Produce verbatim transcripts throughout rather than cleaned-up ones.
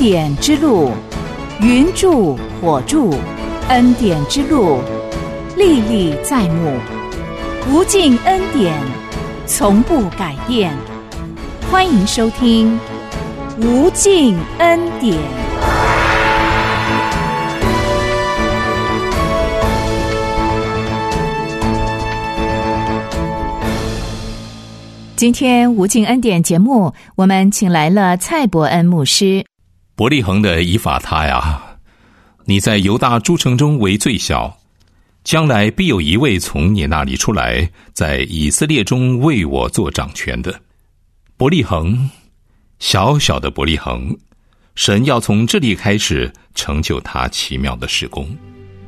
典之路，云柱火柱，恩典之路历历在目，无尽恩典从不改变。欢迎收听无尽恩典。今天无尽恩典节目，我们请来了蔡伯恩牧师。 伯利恒的以法他呀，你在犹大诸城中为最小，将来必有一位从你那里出来，在以色列中为我做掌权的。伯利恒，小小的伯利恒，神要从这里开始成就他奇妙的事工。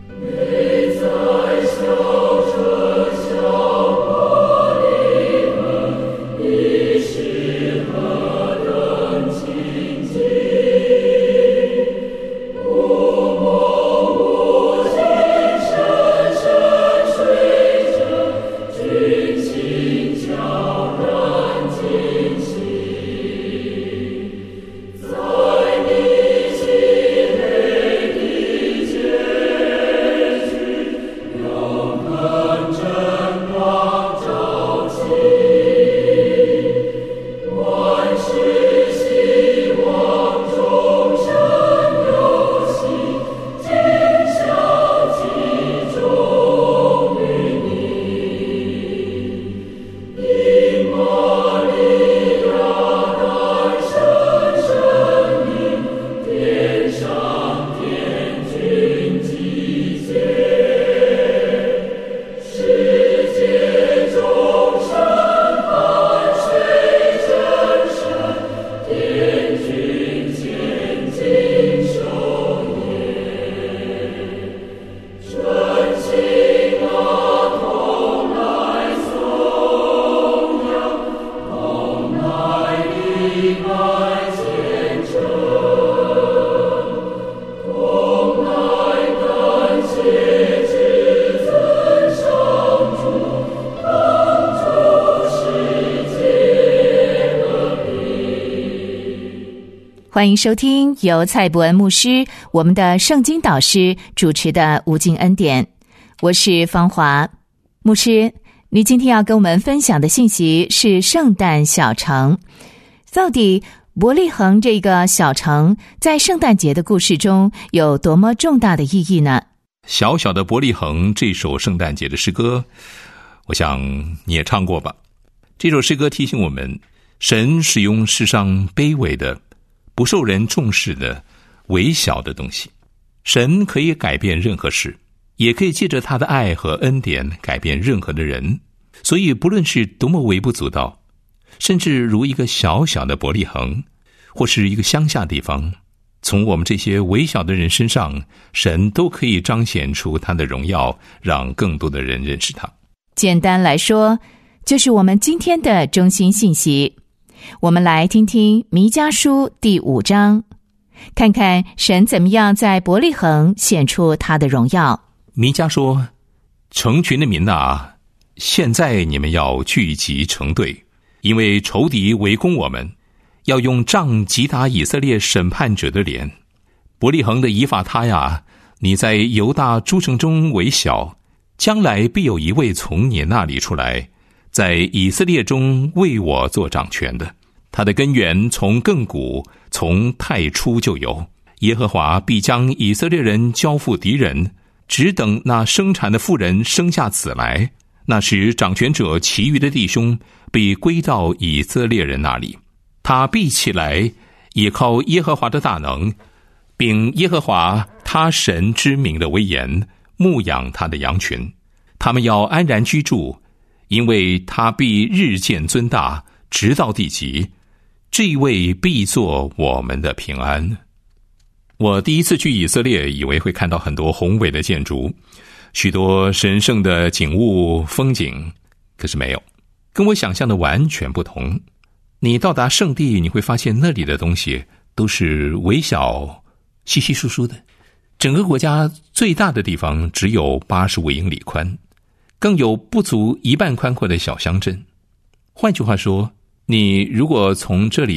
欢迎收听由蔡伯恩牧师，我们的圣经导师主持的无尽恩典。我是芳华牧师。你今天要跟我们分享的信息是圣诞小城。到底伯利恒这个小城在圣诞节的故事中有多么重大的意义呢？ 小小的伯利恒这首圣诞节的诗歌，我想你也唱过吧。这首诗歌提醒我们，神使用世上卑微的、不受人重视的微小的东西，神可以改变任何事，也可以借着他的爱和恩典改变任何的人。所以不论是多么微不足道，甚至如一个小小的伯利恒，或是一个乡下地方，从我们这些微小的人身上，神都可以彰显出他的荣耀，让更多的人认识他。 简单来说，就是我们今天的中心信息。我们来听听弥迦书第五章，看看神怎么样在伯利恒显出他的荣耀。 弥迦说，成群的民啊，现在你们要聚集成队，因为仇敌围攻我们，要用杖击打以色列审判者的脸。伯利恒的以法他呀，你在犹大诸城中为小，将来必有一位从你那里出来，在以色列中为我做掌权的。他的根源从亘古，从太初就有。耶和华必将以色列人交付敌人，只等那生产的妇人生下子来。那时掌权者其余的弟兄必归到以色列人那里。他必起来，倚靠耶和华的大能，并耶和华他神之名的威严，牧养他的羊群。他们要安然居住，因为他必日渐尊大，直到地极。这一位必作我们的平安。我第一次去以色列，以为会看到很多宏伟的建筑，许多神圣的景物风景，可是没有，跟我想象的完全不同。你到达圣地，你会发现那里的东西都是微小、稀稀疏疏的。整个国家最大的地方只有八十五英里宽，更有不足一半宽阔的小乡镇。换句话说，你如果从这里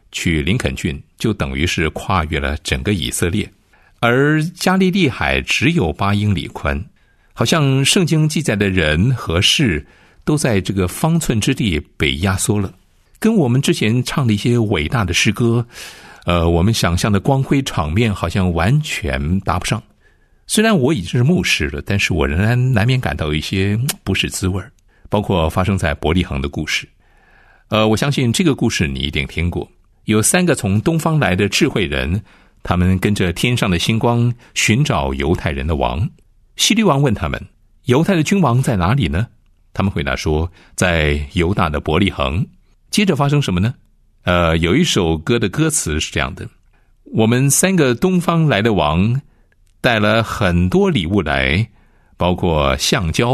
去林肯郡，就等于是跨越了整个以色列，而加利利海只有八英里宽，好像圣经记载的人和事都在这个方寸之地被压缩了，跟我们之前唱的一些伟大的诗歌，呃，我们想象的光辉场面好像完全搭不上。虽然我已经是牧师了，但是我仍然难免感到一些不是滋味，包括发生在伯利恒的故事。呃，我相信这个故事你一定听过，有三个从东方来的智慧人，他们跟着天上的星光寻找犹太人的王。希律王问他们，犹太的君王在哪里呢？他们回答说，在犹大的伯利恒。接着发生什么呢？呃，有一首歌的歌词是这样的，我们三个东方来的王带了很多礼物来，包括橡胶。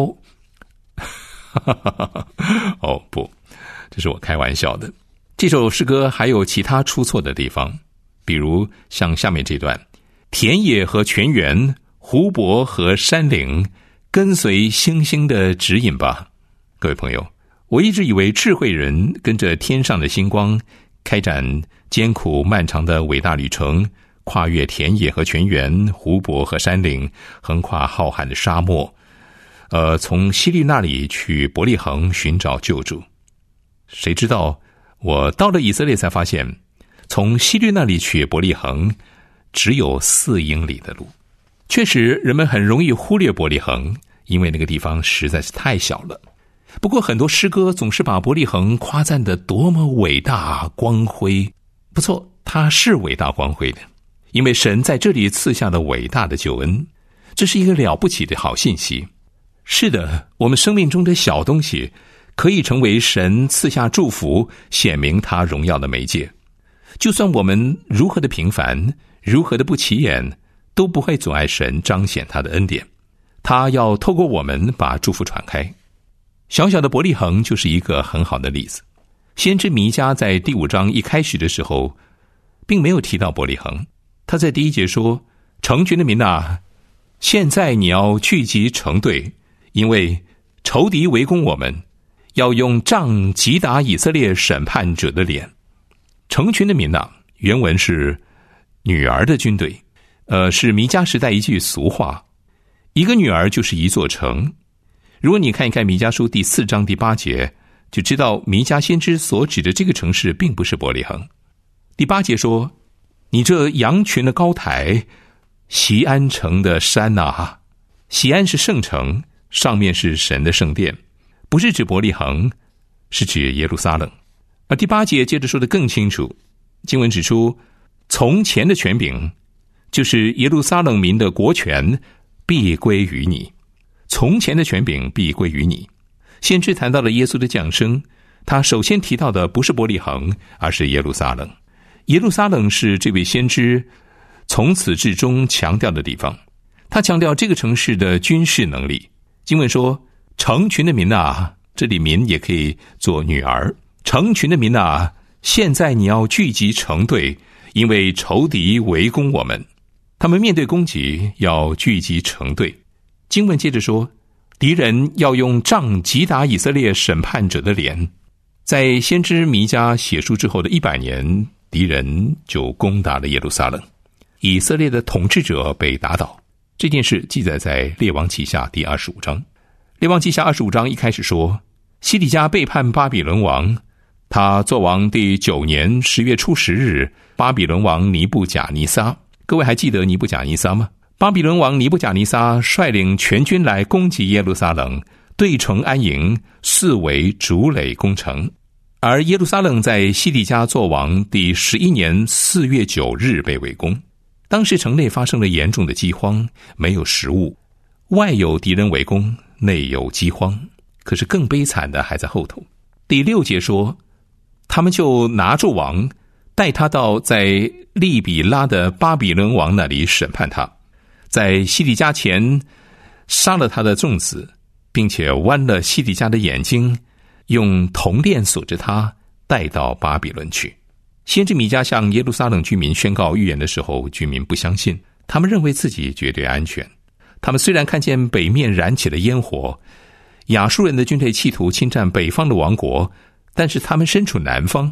哦不，这是我开玩笑的。这首诗歌还有其他出错的地方，比如像下面这段，田野和泉源，湖泊和山岭，跟随星星的指引吧。各位朋友，我一直以为智慧人跟着天上的星光开展艰苦漫长的伟大旅程，跨越田野和泉源，湖泊和山岭，横跨浩瀚的沙漠，呃，从希律那里去伯利恒寻找救主。谁知道我到了以色列才发现，从希律那里去伯利恒只有四英里的路。确实人们很容易忽略伯利恒，因为那个地方实在是太小了。不过很多诗歌总是把伯利恒夸赞得多么伟大光辉。不错，它是伟大光辉的，因为神在这里赐下了伟大的救恩，这是一个了不起的好信息。是的，我们生命中的小东西可以成为神赐下祝福，显明他荣耀的媒介。就算我们如何的平凡，如何的不起眼，都不会阻碍神彰显他的恩典。他要透过我们把祝福传开。小小的伯利恒就是一个很好的例子。先知弥迦在第五章一开始的时候并没有提到伯利恒，他在第一节说，成群的民啊，现在你要聚集成队，因为仇敌围攻我们，要用杖击打以色列审判者的脸。成群的民啊，原文是女儿的军队，呃，是弥迦时代一句俗话，一个女儿就是一座城。如果你看一看弥迦书第四章第八节，就知道弥迦先知所指的这个城市并不是伯利恒。第八节说，你这羊群的高台，锡安城的山啊，锡安是圣城，上面是神的圣殿，不是指伯利恒，是指耶路撒冷。而第八节接着说得更清楚，经文指出，从前的权柄，就是耶路撒冷民的国权，必归于你。从前的权柄必归于你。先知谈到了耶稣的降生，他首先提到的不是伯利恒，而是耶路撒冷。耶路撒冷是这位先知从始至终强调的地方，他强调这个城市的军事能力。经文说，成群的民啊，这里民也可以做女儿，成群的民啊，现在你要聚集成队，因为仇敌围攻我们。他们面对攻击要聚集成队。经文接着说，敌人要用杖击打以色列审判者的脸。在先知弥迦写书之后的一百年，敌人就攻打了耶路撒冷，以色列的统治者被打倒。这件事记载在列王记下第二十五章。列王记下二十五章一开始说，西底家背叛巴比伦王，他作王第九年十月初十日，巴比伦王尼布甲尼撒。各位还记得尼布甲尼撒吗？巴比伦王尼布甲尼撒率领全军来攻击耶路撒冷，对城安营，四围筑垒攻城。而耶路撒冷在西底家作王第十一年四月九日被围攻。当时城内发生了严重的饥荒，没有食物，外有敌人围攻，内有饥荒。可是更悲惨的还在后头。第六节说，他们就拿住王，带他到在利比拉的巴比伦王那里审判他，在西底家前杀了他的众子，并且剜了西底家的眼睛，用铜链锁着他，带到巴比伦去。先知弥迦向耶路撒冷居民宣告预言的时候，居民不相信，他们认为自己绝对安全。他们虽然看见北面燃起了烟火，亚述人的军队企图侵占北方的王国，但是他们身处南方，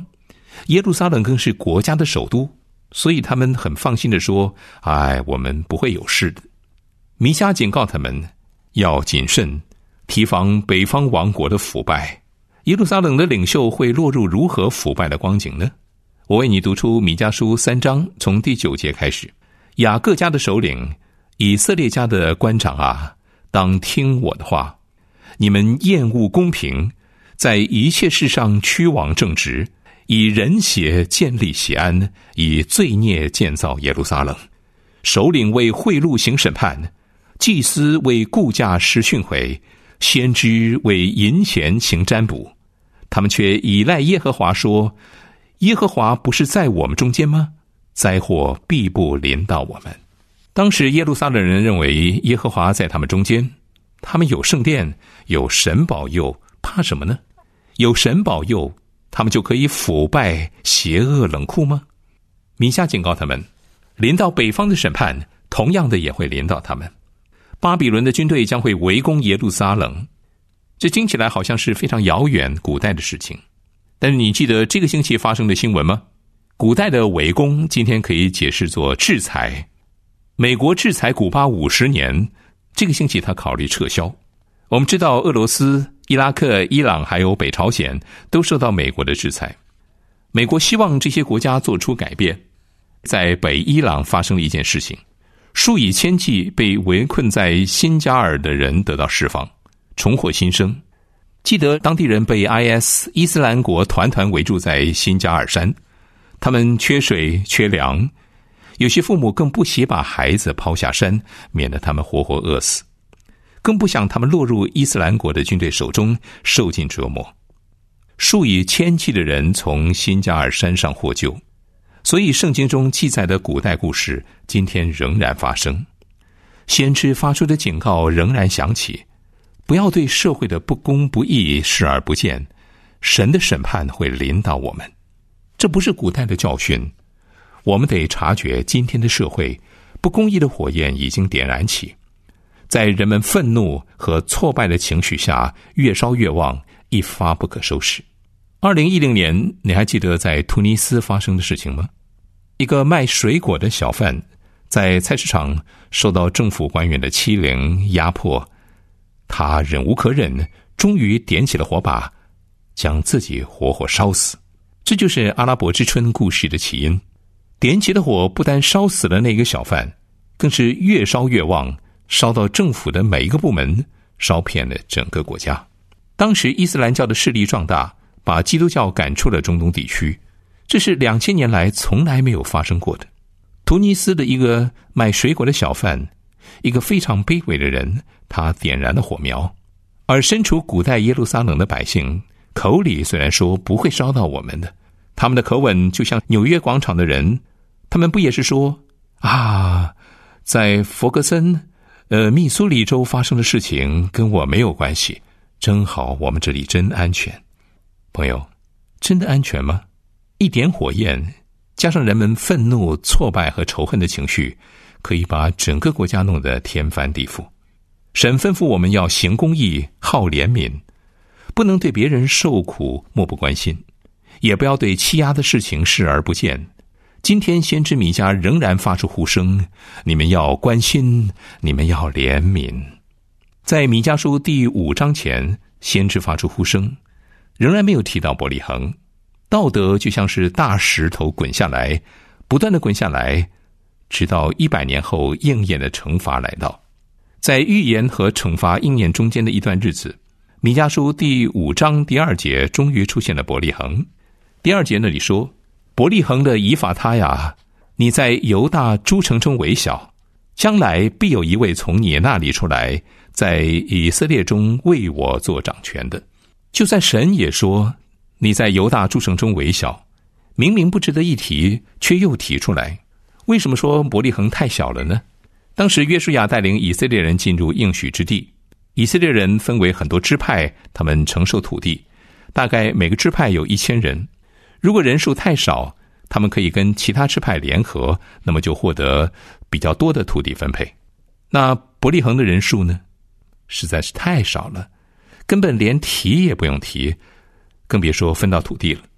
耶路撒冷更是国家的首都，所以他们很放心地说，哎，我们不会有事的。弥迦警告他们要谨慎，提防北方王国的腐败。耶路撒冷的领袖会落入如何腐败的光景呢？我为你读出弥迦书三章，从第九节开始。雅各家的首领，以色列家的官长啊，当听我的话。你们厌恶公平，在一切事上屈枉正直，以人血建立锡安，以罪孽建造耶路撒冷。首领为贿赂行审判，祭司为雇价施训诲，先知为银钱行占卜。他们却倚赖耶和华说，耶和华不是在我们中间吗？灾祸必不临到我们。当时耶路撒冷人认为耶和华在他们中间，他们有圣殿，有神保佑，怕什么呢？有神保佑，他们就可以腐败邪恶冷酷吗？弥迦警告他们，临到北方的审判同样的也会临到他们。巴比伦的军队将会围攻耶路撒冷，这听起来好像是非常遥远古代的事情，但是你记得这个星期发生的新闻吗？古代的围攻今天可以解释作制裁。美国制裁古巴五十年，这个星期他考虑撤销。我们知道俄罗斯、伊拉克、伊朗还有北朝鲜都受到美国的制裁。美国希望这些国家做出改变。在北伊朗发生了一件事情，数以千计被围困在辛加尔的人得到释放，重获新生。记得当地人被 I S 伊斯兰国团团围住在辛加尔山，他们缺水缺粮，有些父母更不惜把孩子抛下山，免得他们活活饿死，更不想他们落入伊斯兰国的军队手中，受尽折磨。数以千计的人从辛加尔山上获救，所以圣经中记载的古代故事今天仍然发生。先知发出的警告仍然响起，不要对社会的不公不义视而不见，神的审判会临到我们。这不是古代的教训，我们得察觉今天的社会不公义的火焰已经点燃起，在人们愤怒和挫败的情绪下越烧越旺，一发不可收拾。二零一零年，你还记得在突尼斯发生的事情吗？一个卖水果的小贩在菜市场受到政府官员的欺凌压迫，他忍无可忍，终于点起了火把，将自己活活烧死。这就是阿拉伯之春故事的起因。点起的火不但烧死了那个小贩，更是越烧越旺，烧到政府的每一个部门，烧遍了整个国家。当时伊斯兰教的势力壮大，把基督教赶出了中东地区，这是两千年来从来没有发生过的。突尼斯的一个卖水果的小贩，一个非常卑微的人，他点燃了火苗。而身处古代耶路撒冷的百姓，口里虽然说不会烧到我们的，他们的口吻就像纽约广场的人，他们不也是说啊，在弗格森呃，密苏里州发生的事情跟我没有关系，真好，我们这里真安全。朋友，真的安全吗？一点火焰加上人们愤怒、挫败和仇恨的情绪，可以把整个国家弄得天翻地覆。神吩咐我们要行公义、好怜悯，不能对别人受苦漠不关心，也不要对欺压的事情视而不见。今天先知弥迦仍然发出呼声，你们要关心，你们要怜悯。在弥迦书第五章前，先知发出呼声，仍然没有提到伯利恒。道德就像是大石头滚下来，不断的滚下来，直到一百年后应验的惩罚来到。在预言和惩罚应验中间的一段日子，弥迦书第五章第二节终于出现了伯利恒。第二节那里说，伯利恒的以法他呀，你在犹大诸城中为小，将来必有一位从你那里出来，在以色列中为我做掌权的。就算神也说你在犹大诸城中为小，明明不值得一提，却又提出来。为什么说伯利恒太小了呢？当时约书亚带领以色列人进入应许之地，以色列人分为很多支派，他们承受土地，大概每个支派有一千人。如果人数太少，他们可以跟其他支派联合，那么就获得比较多的土地分配。那伯利恒的人数呢，实在是太少了，根本连提也不用提，更别说分到土地了。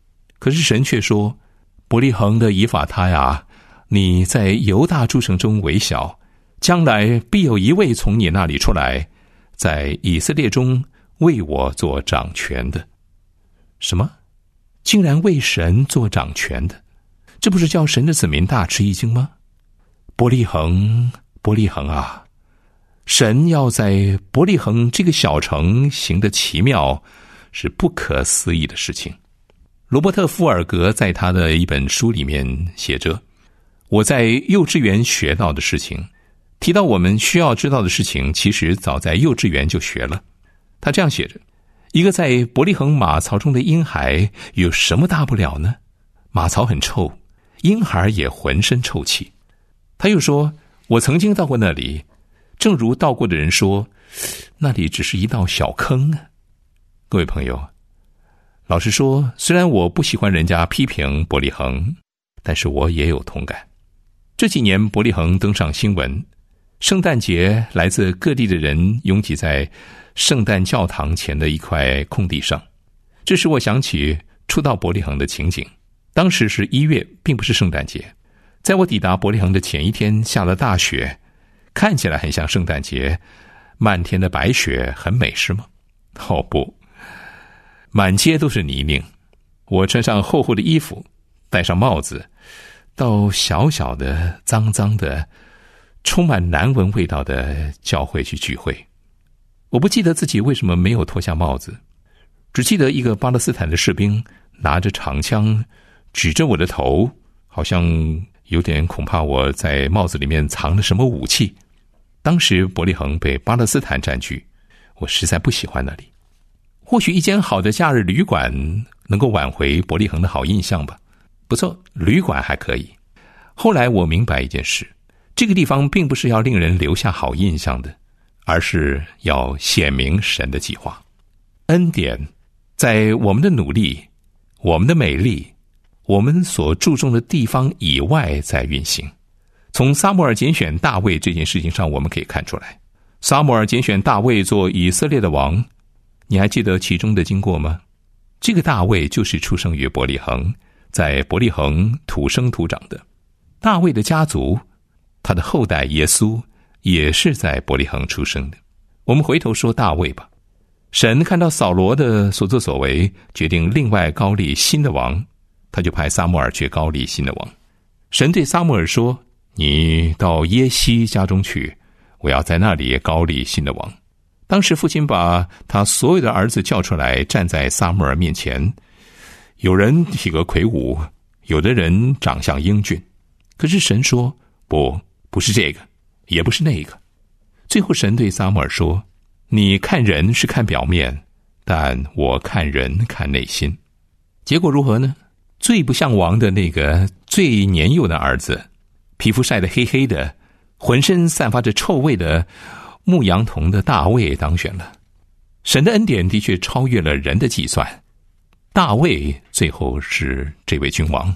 可是神却说，伯利恒的以法他呀，你在犹大诸城中为小，将来必有一位从你那里出来，在以色列中为我做掌权的。什么？竟然为神做掌权的，这不是叫神的子民大吃一惊吗？伯利恒，伯利恒啊，神要在伯利恒这个小城行的奇妙，是不可思议的事情。罗伯特·富尔格在他的一本书里面写着，我在幼稚园学到的事情，提到我们需要知道的事情，其实早在幼稚园就学了。他这样写着，一个在伯利恒马槽中的婴孩有什么大不了呢？马槽很臭，婴孩也浑身臭气。他又说，我曾经到过那里，正如到过的人说，那里只是一道小坑啊。各位朋友，老实说，虽然我不喜欢人家批评伯利恒，但是我也有同感。这几年伯利恒登上新闻，圣诞节来自各地的人拥挤在圣诞教堂前的一块空地上，这使我想起初到伯利恒的情景。当时是一月，并不是圣诞节。在我抵达伯利恒的前一天，下了大雪，看起来很像圣诞节，漫天的白雪很美，是吗？哦不，满街都是泥泞。我穿上厚厚的衣服，戴上帽子，到小小的脏脏的充满难闻味道的教会去聚会。我不记得自己为什么没有脱下帽子，只记得一个巴勒斯坦的士兵拿着长枪指着我的头，好像有点恐怕我在帽子里面藏了什么武器。当时伯利恒被巴勒斯坦占据，我实在不喜欢那里。或许一间好的假日旅馆能够挽回伯利恒的好印象吧。不错，旅馆还可以。后来我明白一件事，这个地方并不是要令人留下好印象的，而是要显明神的计划。恩典在我们的努力、我们的美丽、我们所注重的地方以外在运行。从撒母耳拣选大卫这件事情上，我们可以看出来，撒母耳拣选大卫做以色列的王，你还记得其中的经过吗？这个大卫就是出生于伯利恒，在伯利恒土生土长的。大卫的家族，他的后代耶稣也是在伯利恒出生的。我们回头说大卫吧。神看到扫罗的所作所为，决定另外高立新的王，他就派撒母耳去高立新的王。神对撒母耳说，你到耶西家中去，我要在那里高立新的王。当时父亲把他所有的儿子叫出来，站在撒母耳面前，有人体格魁梧，有的人长相英俊。可是神说，不，不是这个，也不是那个。最后神对撒母耳说，你看人是看表面，但我看人看内心。结果如何呢？最不像王的那个最年幼的儿子，皮肤晒得黑黑的，浑身散发着臭味的牧羊童的大卫当选了。神的恩典的确超越了人的计算，大卫最后是这位君王。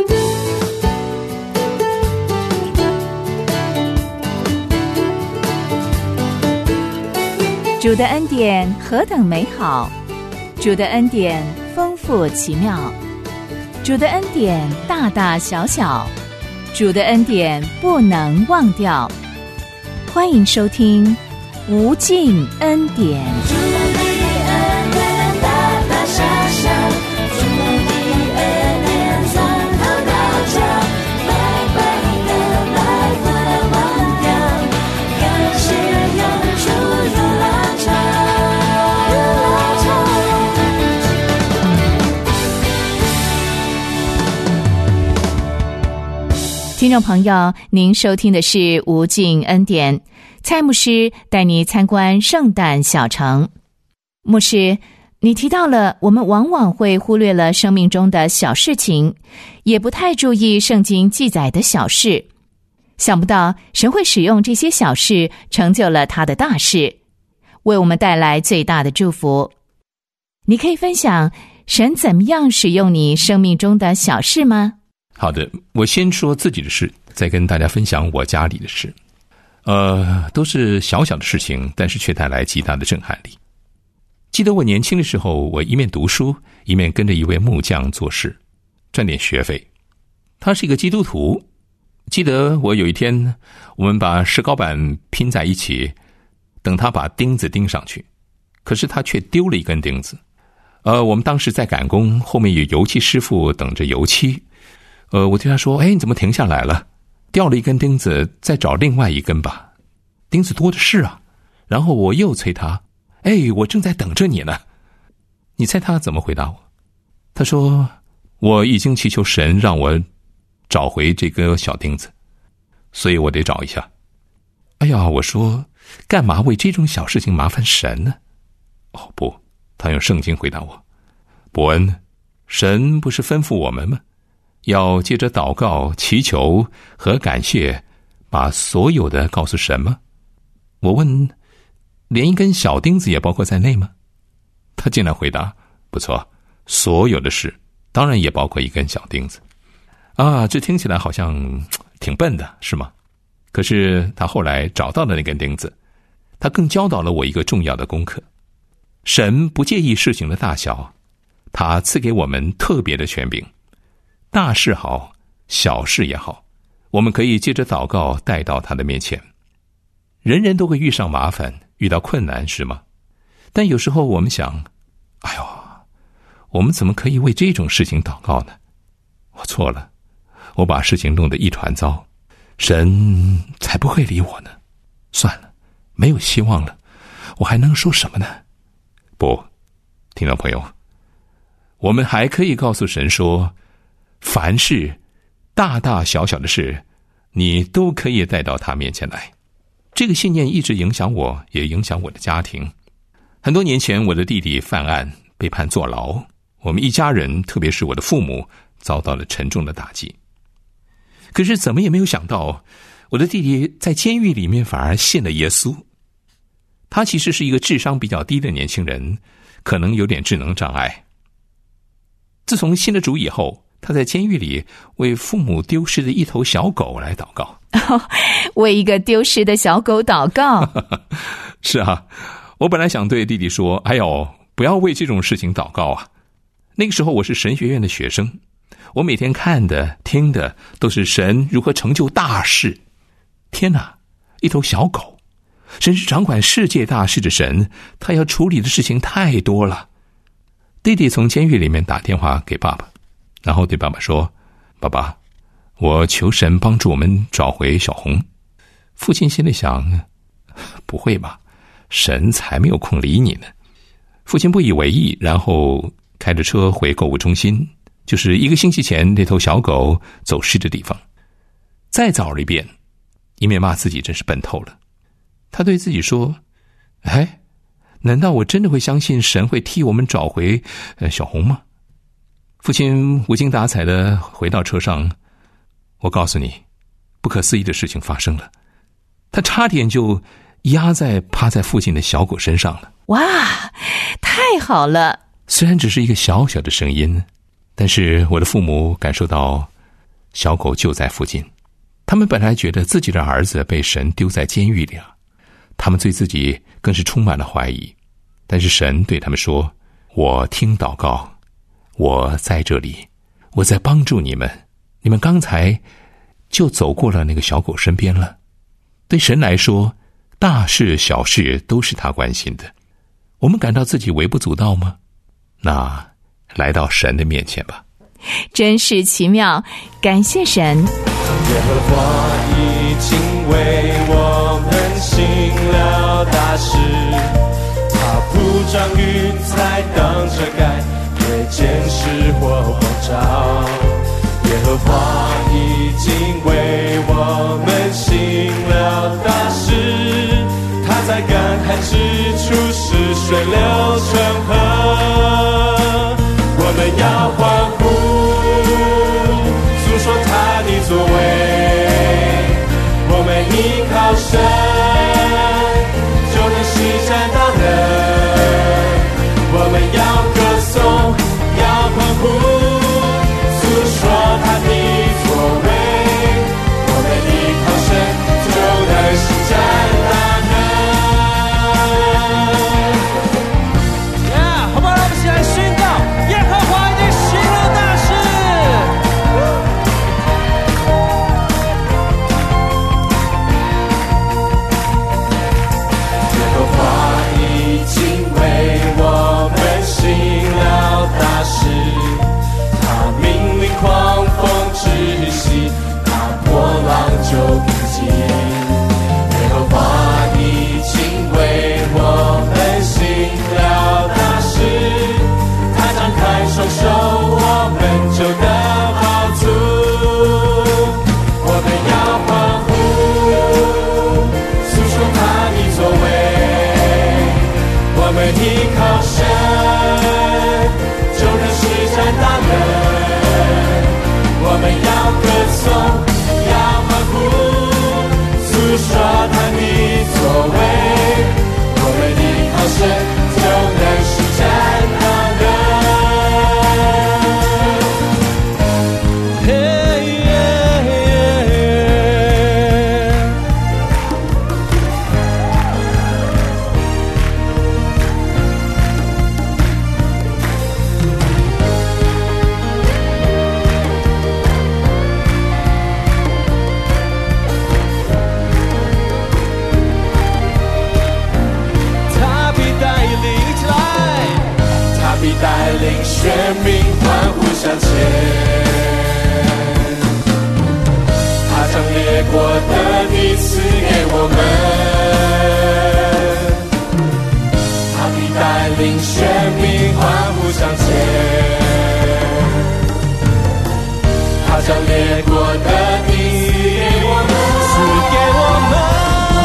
主的恩典何等美好，主的恩典丰富奇妙，主的恩典大大小小，主的恩典不能忘掉。欢迎收听无尽恩典。主的恩典大大小小，主的恩典从头到脚，白白的来不能忘掉，感谢永驻如浪潮，如浪潮。听众朋友，您收听的是无尽恩典，蔡牧师带你参观圣诞小城。牧师，你提到了我们往往会忽略了生命中的小事情，也不太注意圣经记载的小事。想不到神会使用这些小事成就了他的大事，为我们带来最大的祝福。你可以分享神怎么样使用你生命中的小事吗？ 好的，我先说自己的事，再跟大家分享我家里的事。呃，都是小小的事情，但是却带来极大的震撼力。记得我年轻的时候，我一面读书，一面跟着一位木匠做事。 赚点学费。他是一个基督徒，记得我有一天我们把石膏板拼在一起，等他把钉子钉上去，可是他却丢了一根钉子。呃，我们当时在赶工，后面有油漆师傅等着油漆。呃，我对他说：“哎，你怎么停下来了？掉了一根钉子，再找另外一根吧，钉子多的是啊。”然后我又催他：“哎，我正在等着你呢。”你猜他怎么回答我？他说：“我已经祈求神让我找回这个小钉子，所以我得找一下。”哎呀，我说干嘛为这种小事情麻烦神呢？哦不，他用圣经回答我：“伯恩，神不是吩咐我们吗？要借着祷告、祈求和感谢，把所有的告诉神吗？”我问：“连一根小钉子也包括在内吗？”他竟然回答：“不错，所有的事，当然也包括一根小钉子。”啊，这听起来好像挺笨的，是吗？可是他后来找到了那根钉子，他更教导了我一个重要的功课：神不介意事情的大小，他赐给我们特别的权柄，大事好，小事也好，我们可以借着祷告带到他的面前。人人都会遇上麻烦，遇到困难，是吗？但有时候我们想，哎呦，我们怎么可以为这种事情祷告呢？我错了，我把事情弄得一团糟，神才不会理我呢。算了，没有希望了，我还能说什么呢？不，听众朋友，我们还可以告诉神说，凡事大大小小的事，你都可以带到他面前来。这个信念一直影响我，也影响我的家庭。很多年前，我的弟弟犯案，被判坐牢，我们一家人，特别是我的父母，遭到了沉重的打击。可是怎么也没有想到，我的弟弟在监狱里面反而信了耶稣。他其实是一个智商比较低的年轻人，可能有点智能障碍。自从信了主以后，他在监狱里为父母丢失的一头小狗来祷告。 为一个丢失的小狗祷告。 是啊，我本来想对弟弟说，哎呦，不要为这种事情祷告啊。那个时候我是神学院的学生，我每天看的听的都是神如何成就大事。天哪，一头小狗，神是掌管世界大事的神，他要处理的事情太多了。弟弟从监狱里面打电话给爸爸，然后对爸爸说：“爸爸，我求神帮助我们找回小红。”父亲心里想，不会吧，神才没有空理你呢。父亲不以为意，然后开着车回购物中心，就是一个星期前那头小狗走失的地方。再找了一遍，一面骂自己真是笨透了。他对自己说：“哎，难道我真的会相信神会替我们找回呃小红吗？”父亲无精打采地回到车上。我告诉你，不可思议的事情发生了，他差点就压在趴在父亲的小狗身上了。 哇，太好了！ 虽然只是一个小小的声音，但是我的父母感受到小狗就在附近。他们本来觉得自己的儿子被神丢在监狱里了，他们对自己更是充满了怀疑。但是神对他们说：“我听祷告，我在这里，我在帮助你们。你们刚才就走过了那个小狗身边了。”对神来说，大事小事都是他关心的。我们感到自己微不足道吗？那来到神的面前吧。 真是奇妙，感谢神。 耶和华已经为我们行了大事，他铺张云彩当遮盖，为见识或光照。耶和华已经为我们行了大事，他在干旱之处使水流成河。我们要欢呼，诉说他的作为，我们依靠神，就能施展大能。我们要歌颂，要欢呼，诉说他的作为，我们依靠神，就能施展大能。呀，好不好？让我们一起来宣告，耶和华已经行了大事。 颂，要欢呼，诉说他的作为。我们依靠神，就能施展大能。带领选民欢呼向前，他将列国的地赐给我们，他必带领选民欢呼向前，他将列国的地赐给我们，赐给我们。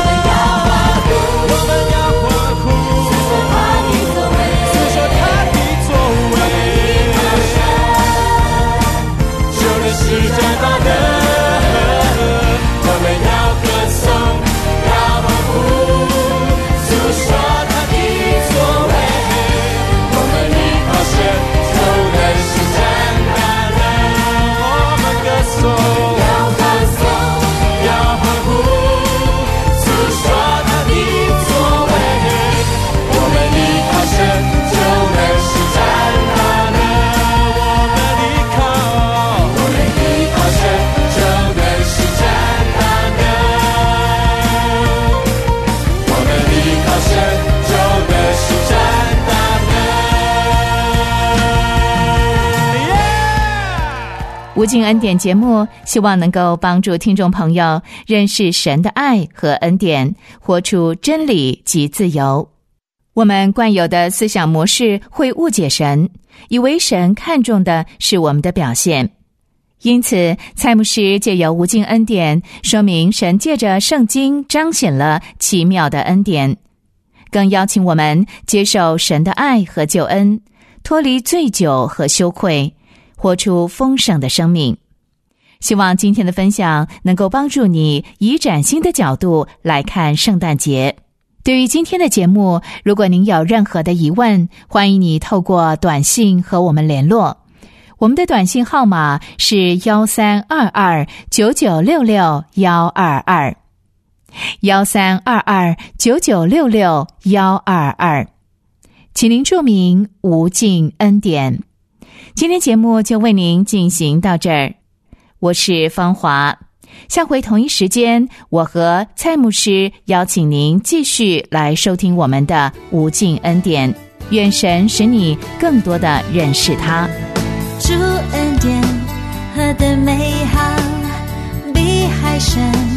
施展大能，我们要歌颂，要欢呼，诉说他的作为。我们依靠神，就能施展大能。我们歌颂，要歌颂，要欢呼，诉说他的作为。我们依靠神，就能施展大能。 无尽恩典节目希望能够帮助听众朋友认识神的爱和恩典，活出真理及自由。我们惯有的思想模式会误解神，以为神看重的是我们的表现。因此，蔡牧师借由无尽恩典说明神借着圣经彰显了奇妙的恩典，更邀请我们接受神的爱和救恩，脱离醉酒和羞愧，活出丰盛的生命。希望今天的分享能够帮助你以崭新的角度来看圣诞节。对于今天的节目，如果您有任何的疑问，欢迎你透过短信和我们联络。我们的短信号码是一三二二九九六六一二二，一三二二九九六六一二二，请您注明无尽恩典。今天节目就为您进行到这儿，我是芳华。下回同一时间，我和蔡牧师邀请您继续来收听我们的无尽恩典。愿神使你更多的认识他。 主恩典何等美好，比海深